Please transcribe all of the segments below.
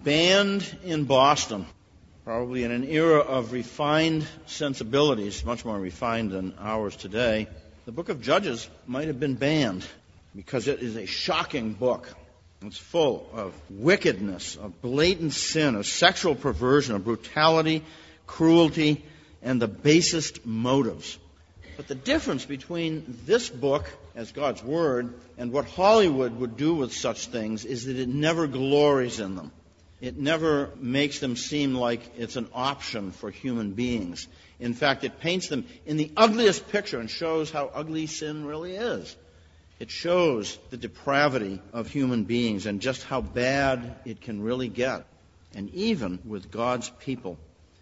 Banned in Boston, probably in an era of refined sensibilities, much more refined than ours today, the book of Judges might have been banned because it is a shocking book. It's full of wickedness, of blatant sin, of sexual perversion, of brutality, cruelty, and the basest motives. But the difference between this book as God's Word and what Hollywood would do with such things is that it never glories in them. It never makes them seem like it's an option for human beings. In fact, it paints them in the ugliest picture and shows how ugly sin really is. It shows the depravity of human beings and just how bad it can really get, and even with God's people.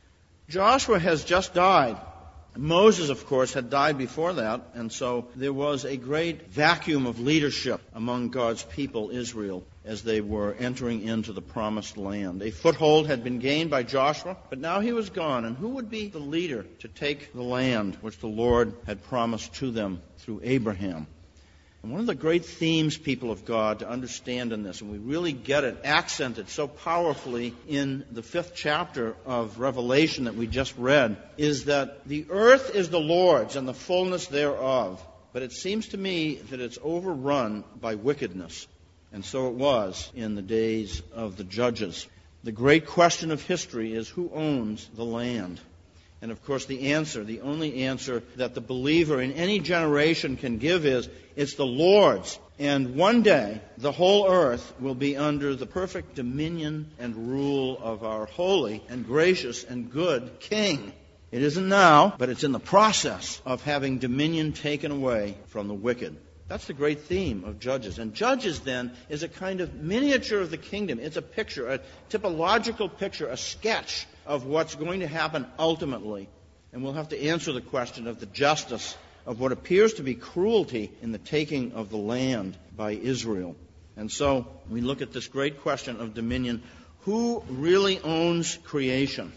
Joshua has just died. Moses, of course, had died before that, and so there was a great vacuum of leadership among God's people, Israel, as they were entering into the promised land. A foothold had been gained by Joshua, but now he was gone, and who would be the leader to take the land which the Lord had promised to them through Abraham? And one of the great themes, people of God, to understand in this, and we really get it accented so powerfully in the 5th chapter of Revelation that we just read, is that the earth is the Lord's and the fullness thereof. But it seems to me that it's overrun by wickedness. And so it was in the days of the judges. The great question of history is who owns the land? And of course the answer, the only answer that the believer in any generation can give is, it's the Lord's. And one day, the whole earth will be under the perfect dominion and rule of our holy and gracious and good King. It isn't now, but it's in the process of having dominion taken away from the wicked. That's the great theme of Judges. And Judges, then, is a kind of miniature of the kingdom. It's a picture, a typological picture, a sketch of what's going to happen ultimately. And we'll have to answer the question of the justice of what appears to be cruelty in the taking of the land by Israel. And so we look at this great question of dominion. Who really owns creation?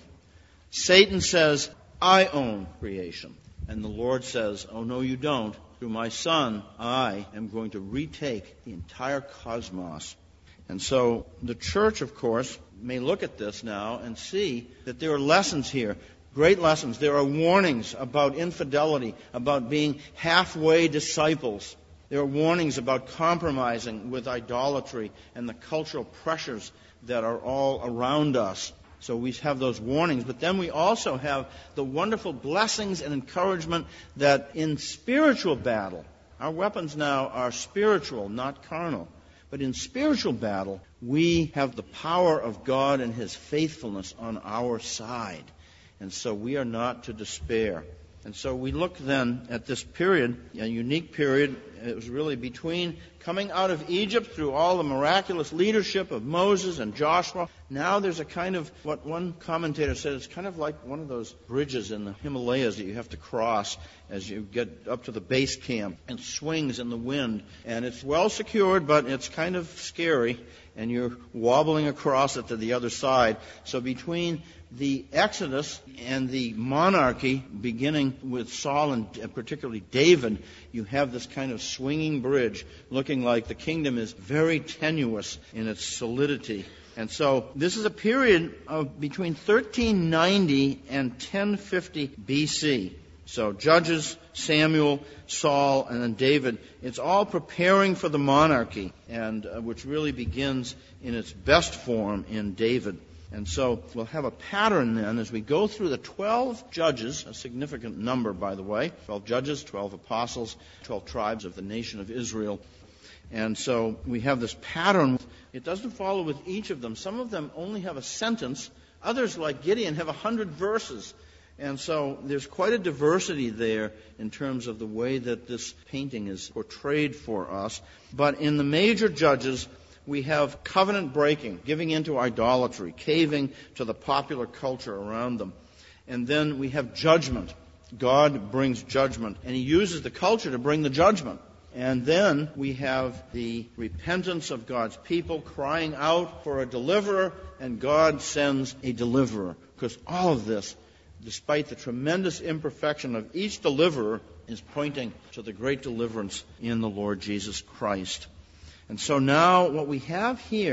Satan says, I own creation. And the Lord says, oh, no, you don't. Through my Son, I am going to retake the entire cosmos. And so the church, of course, may look at this now and see that there are lessons here, great lessons. There are warnings about infidelity, about being halfway disciples. There are warnings about compromising with idolatry and the cultural pressures that are all around us. So we have those warnings, but then we also have the wonderful blessings and encouragement that in spiritual battle, our weapons now are spiritual, not carnal. But in spiritual battle, we have the power of God and His faithfulness on our side. And so we are not to despair. And so we look then at this period, a unique period. It was really between coming out of Egypt through all the miraculous leadership of Moses and Joshua. Now there's a kind of, what one commentator said, it's kind of like one of those bridges in the Himalayas that you have to cross as you get up to the base camp, and swings in the wind. And it's well secured, but it's kind of scary, and you're wobbling across it to the other side. So between the Exodus and the monarchy, beginning with Saul and particularly David, you have this kind of swinging bridge looking like the kingdom is very tenuous in its solidity. And so this is a period of between 1390 and 1050 BC. So Judges, Samuel, Saul, and then David, it's all preparing for the monarchy, and which really begins in its best form in David. And so we'll have a pattern then as we go through the 12 judges, a significant number, by the way, 12 judges, 12 apostles, 12 tribes of the nation of Israel. And so we have this pattern. It doesn't follow with each of them. Some of them only have a sentence. Others, like Gideon, have 100 verses. And so there's quite a diversity there in terms of the way that this painting is portrayed for us. But in the major judges, we have covenant breaking, giving into idolatry, caving to the popular culture around them. And then we have judgment. God brings judgment, and He uses the culture to bring the judgment. And then we have the repentance of God's people crying out for a deliverer, and God sends a deliverer. Because all of this, despite the tremendous imperfection of each deliverer, is pointing to the great deliverance in the Lord Jesus Christ. And so now what we have here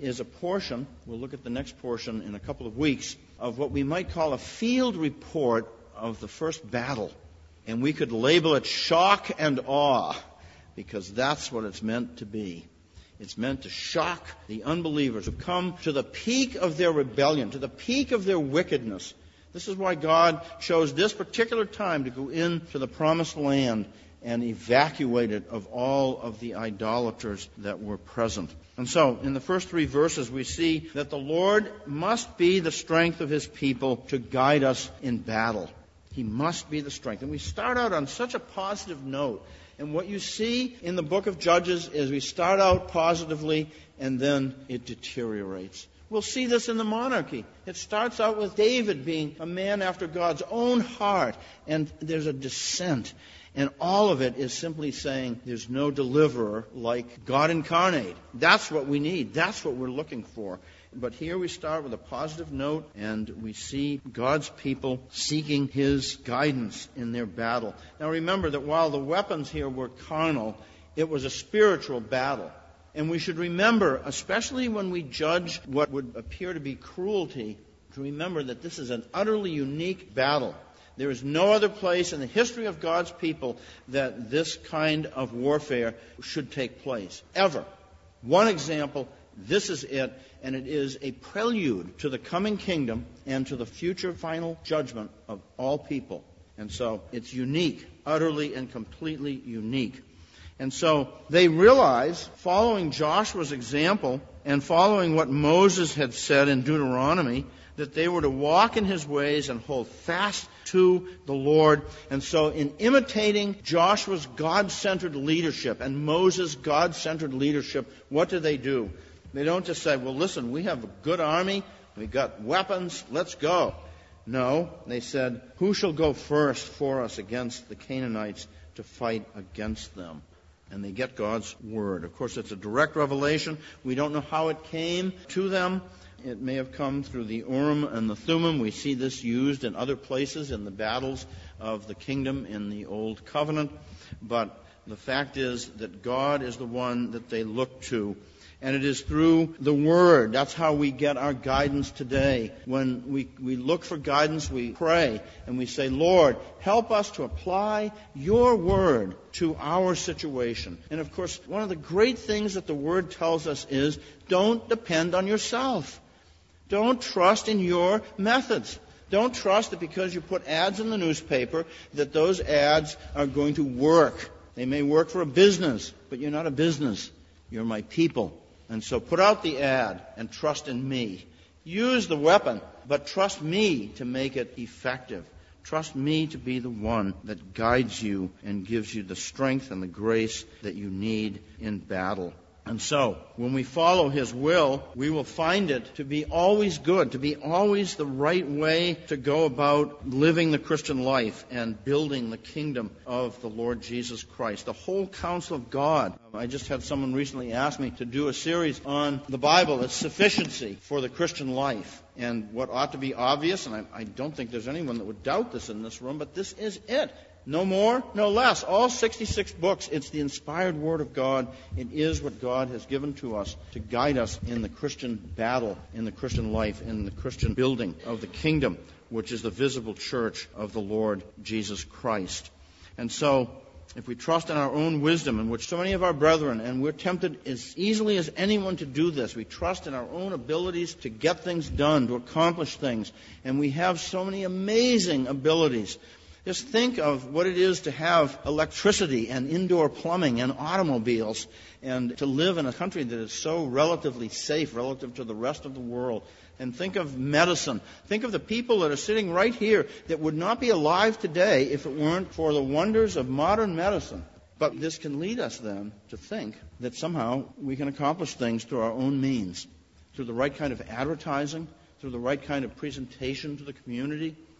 is a portion, we'll look at the next portion in a couple of weeks, of what we might call a field report of the first battle. And we could label it shock and awe, because that's what it's meant to be. It's meant to shock the unbelievers who come to the peak of their rebellion, to the peak of their wickedness. This is why God chose this particular time to go into the promised land and evacuate it of all of the idolaters that were present. And so, in the first 3 verses, we see that the Lord must be the strength of His people to guide us in battle. He must be the strength. And we start out on such a positive note. And what you see in the book of Judges is we start out positively and then it deteriorates. We'll see this in the monarchy. It starts out with David being a man after God's own heart, and there's a descent. And all of it is simply saying there's no deliverer like God incarnate. That's what we need. That's what we're looking for. But here we start with a positive note, and we see God's people seeking His guidance in their battle. Now remember that while the weapons here were carnal, it was a spiritual battle. And we should remember, especially when we judge what would appear to be cruelty, to remember that this is an utterly unique battle. There is no other place in the history of God's people that this kind of warfare should take place, ever. One example, this is it, and it is a prelude to the coming kingdom and to the future final judgment of all people. And so it's unique, utterly and completely unique. And so they realize, following Joshua's example and following what Moses had said in Deuteronomy, that they were to walk in His ways and hold fast to the Lord. And so in imitating Joshua's God-centered leadership and Moses' God-centered leadership, what do? They don't just say, well, listen, we have a good army, we've got weapons, let's go. No, they said, who shall go first for us against the Canaanites to fight against them? And they get God's word. Of course, it's a direct revelation. We don't know how it came to them. It may have come through the Urim and the Thummim. We see this used in other places in the battles of the kingdom in the Old Covenant. But the fact is that God is the one that they look to. And it is through the Word. That's how we get our guidance today. When we look for guidance, we pray and we say, Lord, help us to apply your Word to our situation. And of course, one of the great things that the Word tells us is, don't depend on yourself. Don't trust in your methods. Don't trust that because you put ads in the newspaper that those ads are going to work. They may work for a business, but you're not a business. You're my people. And so put out the ad and trust in me. Use the weapon, but trust me to make it effective. Trust me to be the one that guides you and gives you the strength and the grace that you need in battle. And so, when we follow His will, we will find it to be always good, to be always the right way to go about living the Christian life and building the kingdom of the Lord Jesus Christ. The whole counsel of God. I just had someone recently ask me to do a series on the Bible, its sufficiency for the Christian life. And what ought to be obvious, and I don't think there's anyone that would doubt this in this room, but this is it. No more, no less. All 66 books, it's the inspired Word of God. It is what God has given to us to guide us in the Christian battle, in the Christian life, in the Christian building of the kingdom, which is the visible church of the Lord Jesus Christ. And so, if we trust in our own wisdom, in which so many of our brethren, and we're tempted as easily as anyone to do this, we trust in our own abilities to get things done, to accomplish things, and we have so many amazing abilities. Just think of what it is to have electricity and indoor plumbing and automobiles and to live in a country that is so relatively safe relative to the rest of the world. And think of medicine. Think of the people that are sitting right here that would not be alive today if it weren't for the wonders of modern medicine. But this can lead us then to think that somehow we can accomplish things through our own means, through the right kind of advertising, through the right kind of presentation to the community.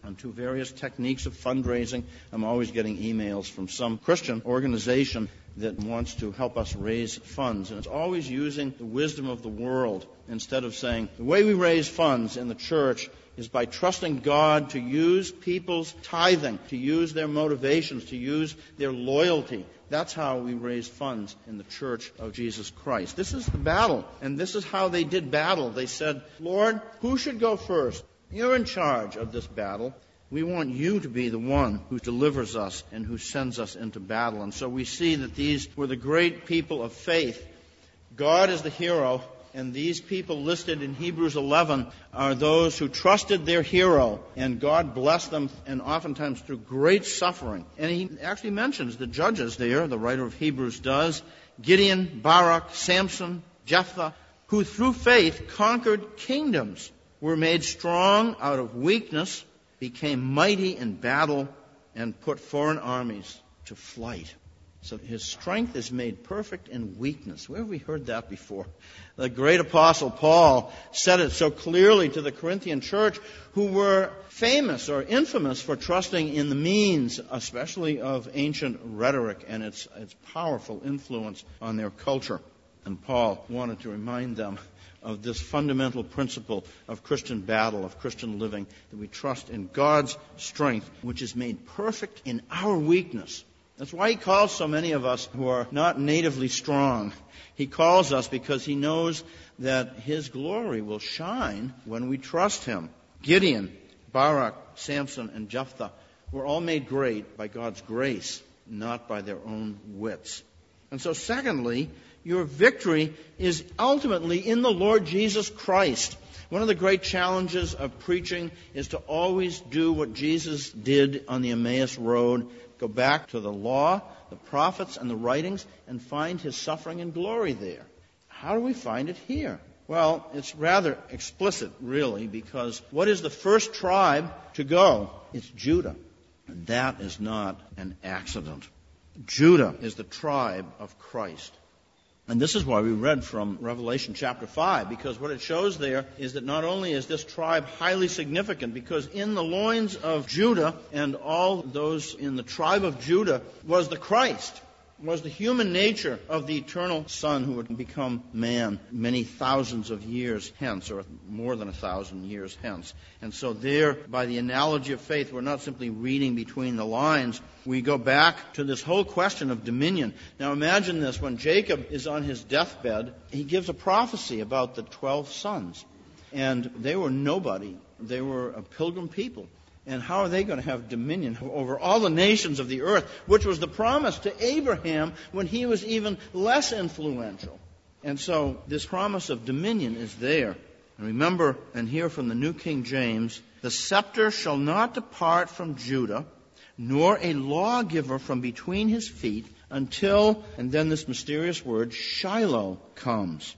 and to various techniques of fundraising. I'm always getting emails from some Christian organization that wants to help us raise funds. And it's always using the wisdom of the world instead of saying, the way we raise funds in the church is by trusting God to use people's tithing, to use their motivations, to use their loyalty. That's how we raise funds in the Church of Jesus Christ. This is the battle, and this is how they did battle. They said, Lord, who should go first? You're in charge of this battle. We want you to be the one who delivers us and who sends us into battle. And so we see that these were the great people of faith. God is the hero, and these people listed in Hebrews 11 are those who trusted their hero, and God blessed them, and oftentimes through great suffering. And he actually mentions the judges there, the writer of Hebrews does, Gideon, Barak, Samson, Jephthah, who through faith conquered kingdoms, were made strong out of weakness, became mighty in battle, and put foreign armies to flight. So his strength is made perfect in weakness. Where have we heard that before? The great apostle Paul said it so clearly to the Corinthian church, who were famous or infamous for trusting in the means, especially of ancient rhetoric and its powerful influence on their culture. And Paul wanted to remind them of this fundamental principle of Christian battle, of Christian living, that we trust in God's strength, which is made perfect in our weakness. That's why he calls so many of us who are not natively strong. He calls us because he knows that his glory will shine when we trust him. Gideon, Barak, Samson, and Jephthah were all made great by God's grace, not by their own wits. And so secondly, your victory is ultimately in the Lord Jesus Christ. One of the great challenges of preaching is to always do what Jesus did on the Emmaus Road. Go back to the law, the prophets, and the writings, and find his suffering and glory there. How do we find it here? Well, it's rather explicit, really, because what is the first tribe to go? It's Judah. And that is not an accident. Judah is the tribe of Christ. And this is why we read from Revelation chapter 5, because what it shows there is that not only is this tribe highly significant, because in the loins of Judah and all those in the tribe of Judah was the Christ, was the human nature of the eternal Son who would become man many thousands of years hence, or more than 1,000 years hence. And so there, by the analogy of faith, we're not simply reading between the lines. We go back to this whole question of dominion. Now imagine this, when Jacob is on his deathbed, he gives a prophecy about the 12 sons. And they were nobody. They were a pilgrim people. And how are they going to have dominion over all the nations of the earth, which was the promise to Abraham when he was even less influential? And so this promise of dominion is there. And remember, and hear from the New King James, the scepter shall not depart from Judah, nor a lawgiver from between his feet, until, and then this mysterious word, Shiloh comes.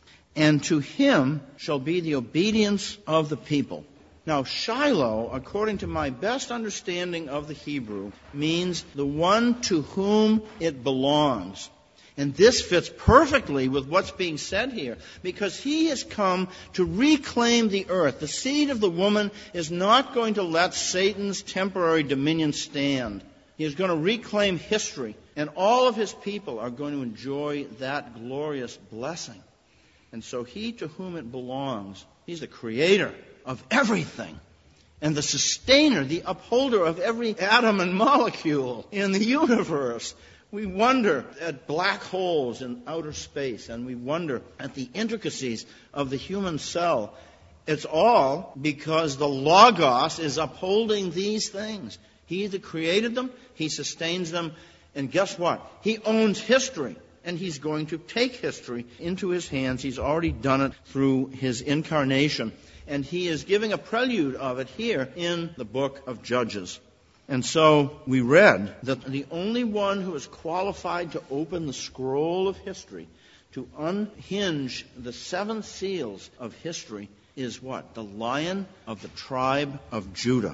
And to him shall be the obedience of the people. Now, Shiloh, according to my best understanding of the Hebrew, means the one to whom it belongs. And this fits perfectly with what's being said here, because he has come to reclaim the earth. The seed of the woman is not going to let Satan's temporary dominion stand. He is going to reclaim history, and all of his people are going to enjoy that glorious blessing. And so he to whom it belongs, he's the creator of everything, and the sustainer, the upholder of every atom and molecule in the universe. We wonder at black holes in outer space, and we wonder at the intricacies of the human cell. It's all because the Logos is upholding these things. He that created them, he sustains them, and guess what? He owns history. And he's going to take history into his hands. He's already done it through his incarnation. And he is giving a prelude of it here in the book of Judges. And so we read that the only one who is qualified to open the scroll of history, to unhinge the 7 seals of history, is what? The Lion of the tribe of Judah.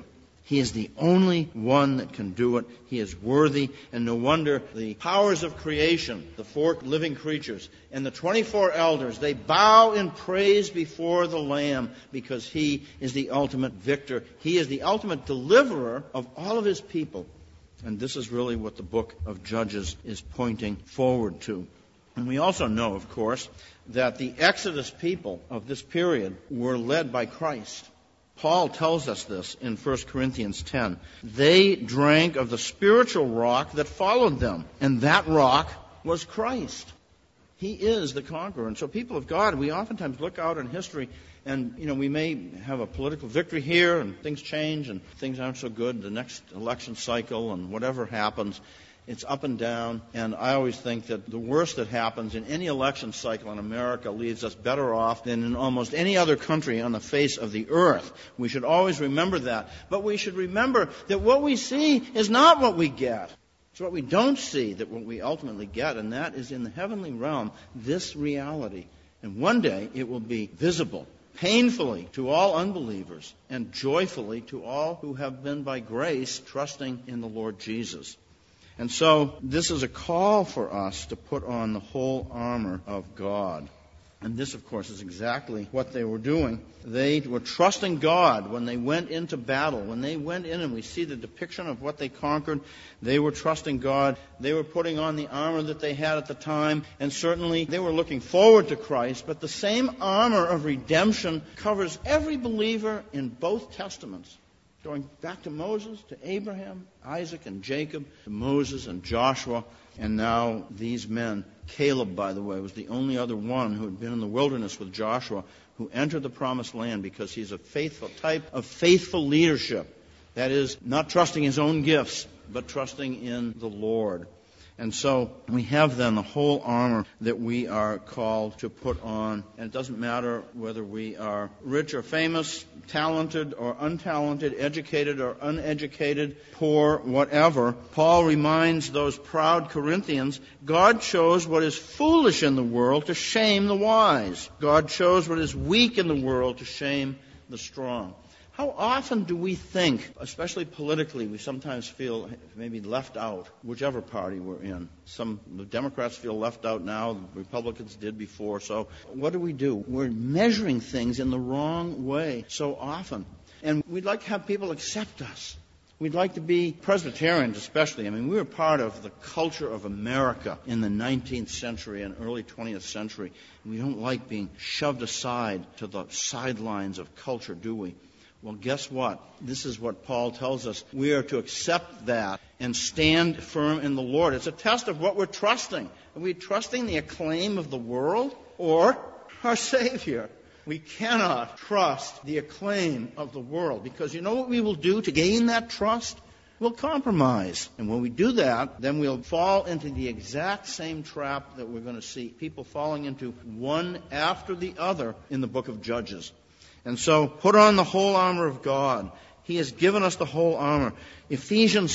He is the only one that can do it. He is worthy, and no wonder the powers of creation, the 4 living creatures, and the 24 elders, they bow in praise before the Lamb because He is the ultimate victor. He is the ultimate deliverer of all of His people. And this is really what the book of Judges is pointing forward to. And we also know, of course, that the Exodus people of this period were led by Christ. Paul tells us this in 1 Corinthians 10. They drank of the spiritual rock that followed them, and that rock was Christ. He is the conqueror. And so, people of God, we oftentimes look out in history and, we may have a political victory here and things change and things aren't so good. The next election cycle and whatever happens, it's up and down, and I always think that the worst that happens in any election cycle in America leaves us better off than in almost any other country on the face of the earth. We should always remember that. But we should remember that what we see is not what we get. It's what we don't see that what we ultimately get, and that is in the heavenly realm, this reality. And one day it will be visible, painfully to all unbelievers, and joyfully to all who have been by grace trusting in the Lord Jesus. And so this is a call for us to put on the whole armor of God. And this, of course, is exactly what they were doing. They were trusting God when they went into battle. When they went in, and we see the depiction of what they conquered, they were trusting God. They were putting on the armor that they had at the time, and certainly they were looking forward to Christ. But the same armor of redemption covers every believer in both Testaments. Going back to Moses, to Abraham, Isaac, and Jacob, to Moses and Joshua, and now these men. Caleb, by the way, was the only other one who had been in the wilderness with Joshua who entered the promised land because he's a faithful type of faithful leadership. That is, not trusting his own gifts, but trusting in the Lord. And so we have then the whole armor that we are called to put on. And it doesn't matter whether we are rich or famous, talented or untalented, educated or uneducated, poor, whatever. Paul reminds those proud Corinthians, God chose what is foolish in the world to shame the wise. God chose what is weak in the world to shame the strong. How often do we think, especially politically, we sometimes feel maybe left out, whichever party we're in. The Democrats feel left out now, the Republicans did before. So what do? We're measuring things in the wrong way so often. And we'd like to have people accept us. We'd like to be Presbyterians especially. We were part of the culture of America in the 19th century and early 20th century. We don't like being shoved aside to the sidelines of culture, do we? Well, guess what? This is what Paul tells us. We are to accept that and stand firm in the Lord. It's a test of what we're trusting. Are we trusting the acclaim of the world or our Savior? We cannot trust the acclaim of the world because you know what we will do to gain that trust? We'll compromise. And when we do that, then we'll fall into the exact same trap that we're going to see people falling into one after the other in the book of Judges. And so, put on the whole armor of God. He has given us the whole armor. Ephesians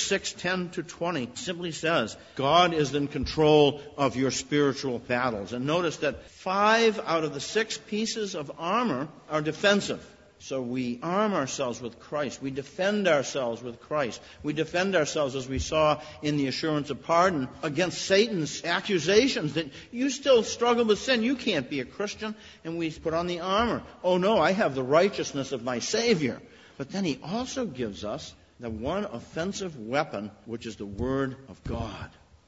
6:10-20 simply says, God is in control of your spiritual battles. And notice that 5 out of the 6 pieces of armor are defensive. So we arm ourselves with Christ. We defend ourselves with Christ. We defend ourselves, as we saw in the assurance of pardon, against Satan's accusations that you still struggle with sin. You can't be a Christian. And we put on the armor. Oh, no, I have the righteousness of my Savior. But then he also gives us the one offensive weapon, which is the Word of God.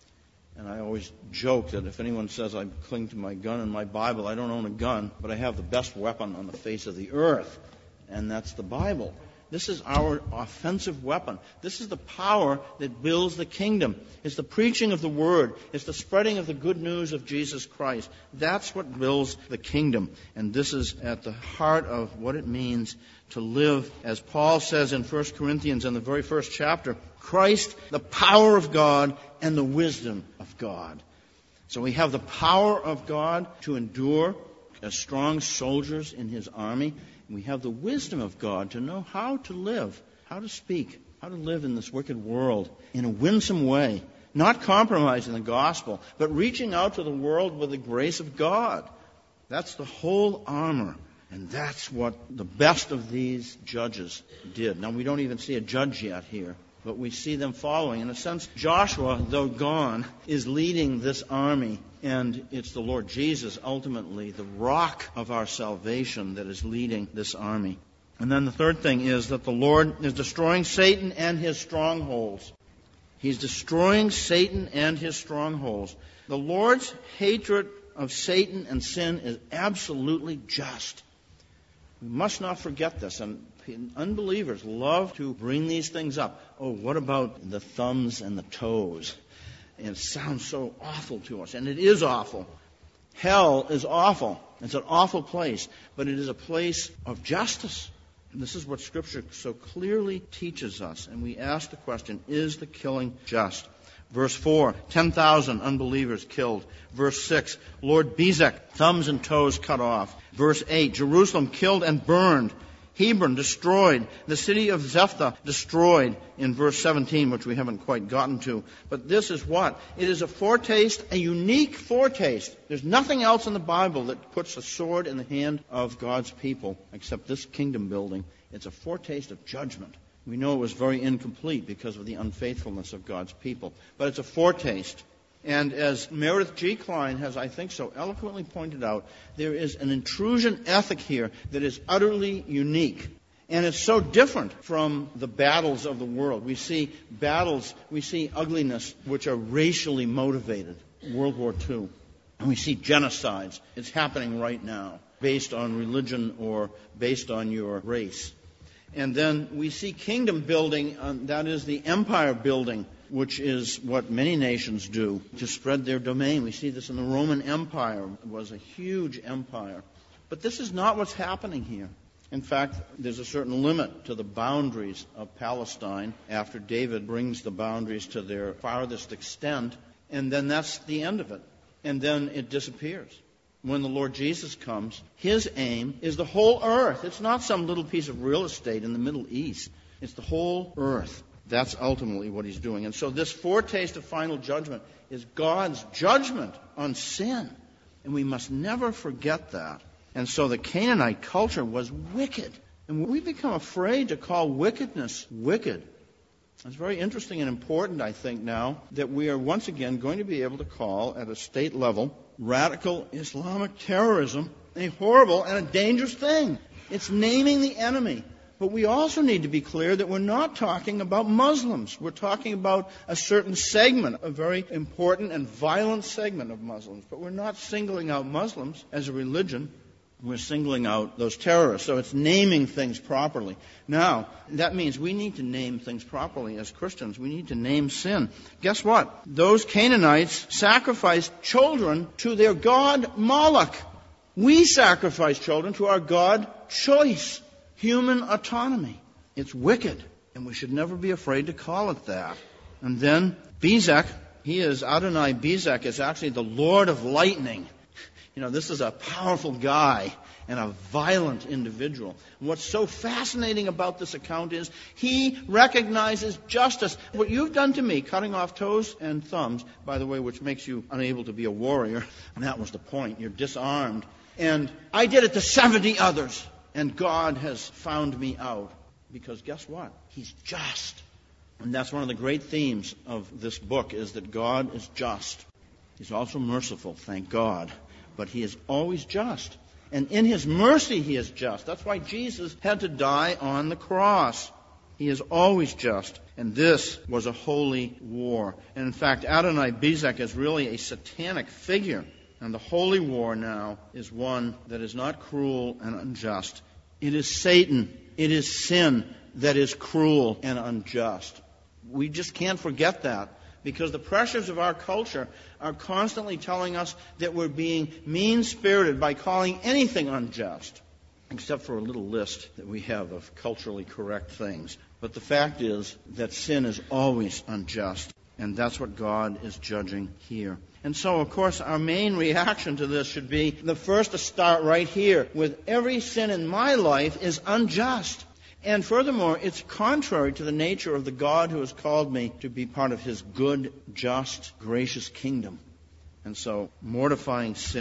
And I always joke that if anyone says I cling to my gun and my Bible, I don't own a gun, but I have the best weapon on the face of the earth. And that's the Bible. This is our offensive weapon. This is the power that builds the kingdom. It's the preaching of the Word. It's the spreading of the good news of Jesus Christ. That's what builds the kingdom. And this is at the heart of what it means to live, as Paul says in 1 Corinthians in the very first chapter, Christ, the power of God and the wisdom of God. So we have the power of God to endure as strong soldiers in His army. We have the wisdom of God to know how to live, how to speak, how to live in this wicked world in a winsome way, not compromising the gospel, but reaching out to the world with the grace of God. That's the whole armor. And that's what the best of these judges did. Now, we don't even see a judge yet here, but we see them following. In a sense, Joshua, though gone, is leading this army, and it's the Lord Jesus, ultimately, the rock of our salvation, that is leading this army. And then the third thing is that the Lord is destroying Satan and his strongholds. He's destroying Satan and his strongholds. The Lord's hatred of Satan and sin is absolutely just. We must not forget this. And unbelievers love to bring these things up. Oh, what about the thumbs and the toes? And it sounds so awful to us. And it is awful. Hell is awful. It's an awful place. But it is a place of justice. And this is what Scripture so clearly teaches us. And we ask the question, is the killing just? Verse 4, 10,000 unbelievers killed. Verse 6, Lord Bezek, thumbs and toes cut off. Verse 8, Jerusalem killed and burned. Hebron destroyed. The city of Zephthah destroyed in verse 17, which we haven't quite gotten to. But this is what? It is a foretaste, a unique foretaste. There's nothing else in the Bible that puts a sword in the hand of God's people except this kingdom building. It's a foretaste of judgment. We know it was very incomplete because of the unfaithfulness of God's people. But it's a foretaste. And as Meredith G. Klein has, I think, so eloquently pointed out, there is an intrusion ethic here that is utterly unique. And it's so different from the battles of the world. We see battles, we see ugliness which are racially motivated. World War II. And we see genocides. It's happening right now, based on religion or based on your race. And then we see kingdom building, that is the empire building, which is what many nations do to spread their domain. We see this in the Roman Empire. It was a huge empire. But this is not what's happening here. In fact, there's a certain limit to the boundaries of Palestine after David brings the boundaries to their farthest extent, and then that's the end of it. And then it disappears. When the Lord Jesus comes, his aim is the whole earth. It's not some little piece of real estate in the Middle East. It's the whole earth. That's ultimately what he's doing. And so this foretaste of final judgment is God's judgment on sin. And we must never forget that. And so the Canaanite culture was wicked. And we become afraid to call wickedness wicked. It's very interesting and important, I think, now that we are once again going to be able to call at a state level radical Islamic terrorism a horrible and a dangerous thing. It's naming the enemy. But we also need to be clear that we're not talking about Muslims. We're talking about a certain segment, a very important and violent segment of Muslims. But we're not singling out Muslims as a religion. We're singling out those terrorists. So it's naming things properly. Now, that means we need to name things properly as Christians. We need to name sin. Guess what? Those Canaanites sacrificed children to their god Moloch. We sacrifice children to our god choice, human autonomy. It's wicked, and we should never be afraid to call it that. And then Bezek, Adonai Bezek is actually the Lord of lightning. You know, this is a powerful guy and a violent individual. And what's so fascinating about this account is he recognizes justice. What you've done to me, cutting off toes and thumbs, by the way, which makes you unable to be a warrior, and that was the point. You're disarmed. And I did it to 70 others, and God has found me out. Because guess what? He's just. And that's one of the great themes of this book, is that God is just. He's also merciful, thank God. But he is always just. And in his mercy, he is just. That's why Jesus had to die on the cross. He is always just. And this was a holy war. And in fact, Adonai Bezek is really a satanic figure. And the holy war now is one that is not cruel and unjust. It is Satan, it is sin that is cruel and unjust. We just can't forget that. Because the pressures of our culture are constantly telling us that we're being mean-spirited by calling anything unjust, except for a little list that we have of culturally correct things. But the fact is that sin is always unjust, and that's what God is judging here. And so, of course, our main reaction to this should be the first to start right here with every sin in my life is unjust. And furthermore, it's contrary to the nature of the God who has called me to be part of his good, just, gracious kingdom. And so, mortifying sin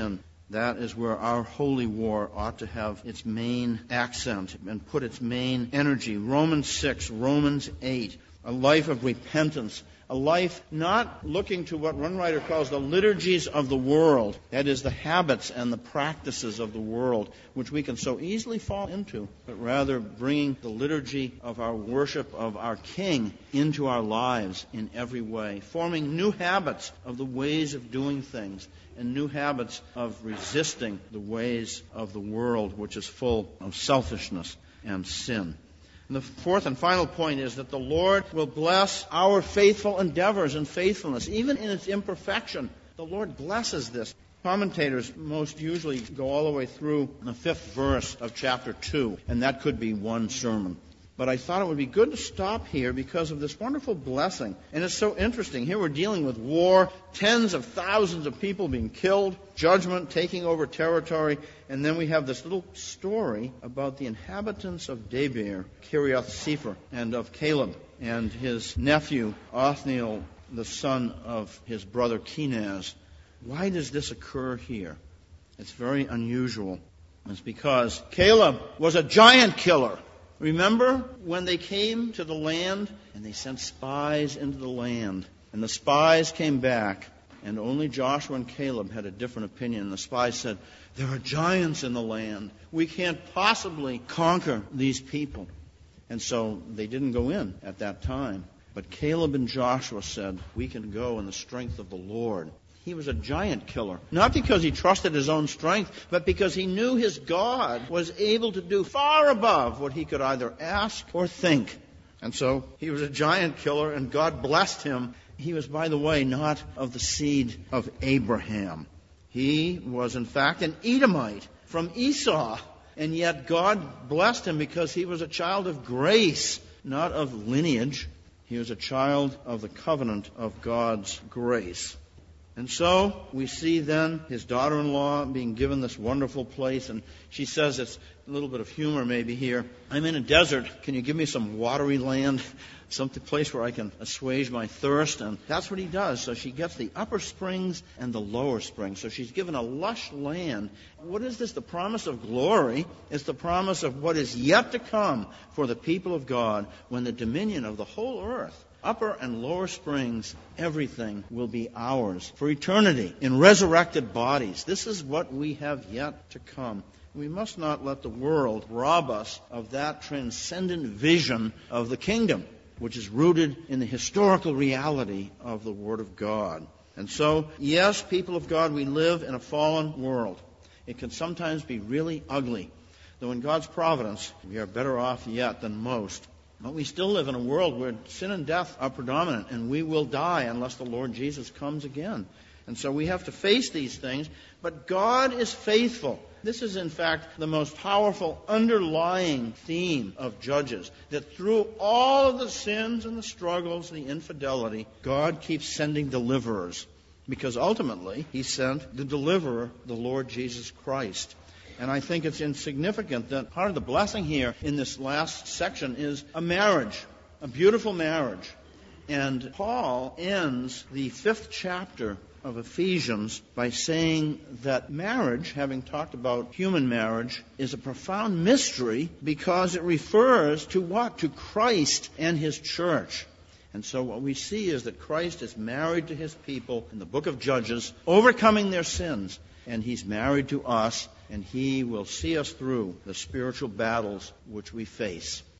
That is where our holy war ought to have its main accent and put its main energy. Romans 6, Romans 8, a life of repentance, a life not looking to what one writer calls the liturgies of the world, that is, the habits and the practices of the world, which we can so easily fall into, but rather bringing the liturgy of our worship of our King into our lives in every way, forming new habits of the ways of doing things, and new habits of resisting the ways of the world, which is full of selfishness and sin. And the fourth and final point is that the Lord will bless our faithful endeavors and faithfulness, even in its imperfection. The Lord blesses this. Commentators most usually go all the way through the 5th verse of chapter 2, and that could be one sermon. But I thought it would be good to stop here because of this wonderful blessing. And it's so interesting. Here we're dealing with war, tens of thousands of people being killed, judgment, taking over territory, and then we have this little story about the inhabitants of Debir, Kiriath Sefer, and of Caleb and his nephew Othniel, the son of his brother Kenaz. Why does this occur here? It's very unusual. It's because Caleb was a giant killer. Remember when they came to the land and they sent spies into the land, and the spies came back, and only Joshua and Caleb had a different opinion. And the spies said, there are giants in the land. We can't possibly conquer these people. And so they didn't go in at that time. But Caleb and Joshua said, we can go in the strength of the Lord. He was a giant killer, not because he trusted his own strength, but because he knew his God was able to do far above what he could either ask or think. And so he was a giant killer, and God blessed him. He was, by the way, not of the seed of Abraham. He was, in fact, an Edomite from Esau, and yet God blessed him because he was a child of grace, not of lineage. He was a child of the covenant of God's grace. And so we see then his daughter-in-law being given this wonderful place, and she says, it's a little bit of humor maybe here, I'm in a desert, can you give me some watery land, some place where I can assuage my thirst? And that's what he does. So she gets the upper springs and the lower springs. So she's given a lush land. What is this? The promise of glory. It's the promise of what is yet to come for the people of God when the dominion of the whole earth, upper and lower springs, everything will be ours for eternity in resurrected bodies. This is what we have yet to come. We must not let the world rob us of that transcendent vision of the kingdom, which is rooted in the historical reality of the Word of God. And so, yes, people of God, we live in a fallen world. It can sometimes be really ugly, though in God's providence, we are better off yet than most. But we still live in a world where sin and death are predominant, and we will die unless the Lord Jesus comes again. And so we have to face these things, but God is faithful. This is, in fact, the most powerful underlying theme of Judges, that through all of the sins and the struggles and the infidelity, God keeps sending deliverers, because ultimately He sent the deliverer, the Lord Jesus Christ. And I think it's insignificant that part of the blessing here in this last section is a marriage, a beautiful marriage. And Paul ends the 5th chapter of Ephesians by saying that marriage, having talked about human marriage, is a profound mystery because it refers to what? To Christ and His church. And so what we see is that Christ is married to His people in the book of Judges, overcoming their sins. And He's married to us, and He will see us through the spiritual battles which we face.